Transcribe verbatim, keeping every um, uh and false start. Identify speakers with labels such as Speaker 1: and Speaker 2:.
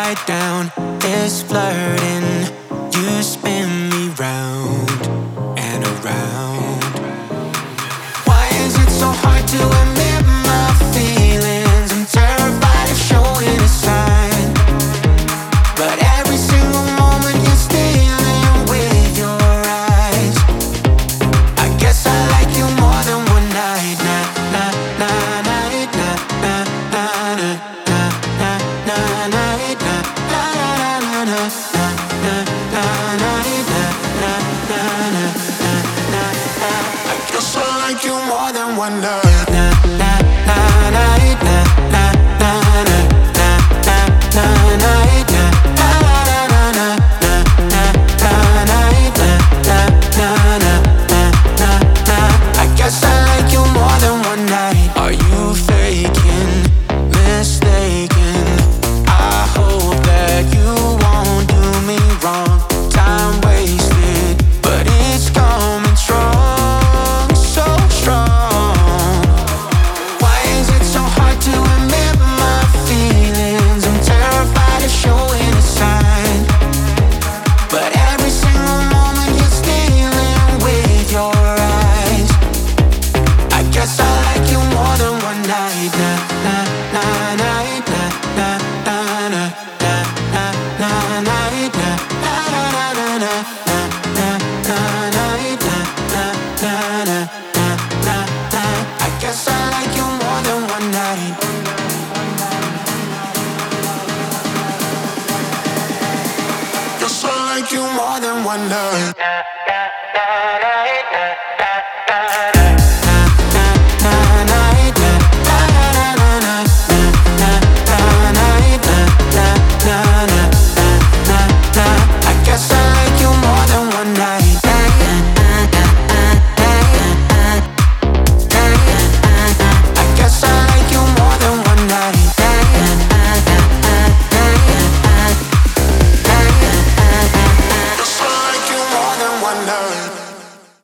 Speaker 1: upside down, it's flirting. You spin me round and around. Why is it so hard to admit my feelings? I'm terrified of showing a sign, but every single moment you're stealing with your eyes. I guess I like you more than one night. Nah, nah, nah, night, nah, nah, nah, nah, nah, nah, nah, night, nah, nah, nah, nah, nah, nah, nah, night, nah, nah, nah, nah, nah, nah. I guess I like you more than one night. Nah, nah, nah, night, nah, nah, nah, nah, nah, nah, nah, night, nah, nah, nah, nah, nah, nah, nah, night, nah, nah, nah, nah, nah, nah. I guess I like you more than one night. Are you faking, mistaken? I hope that you won't do me wrong. Time wasted, but it's coming strong, so strong. Why is it so hard to admit my feelings? I'm terrified of showing a sign, but every single moment you're stealing with your eyes. I guess I like you more than one night. Nah, nah, nah, night, nah, nah, nah, nah, nah, nah, nah, night, nah, nah, nah, nah, nah, nah, nah, night, nah, nah, nah, nah, nah, nah. I guess I like you more than one night. Guess I like you more than one night. Nah, nah, nah, night.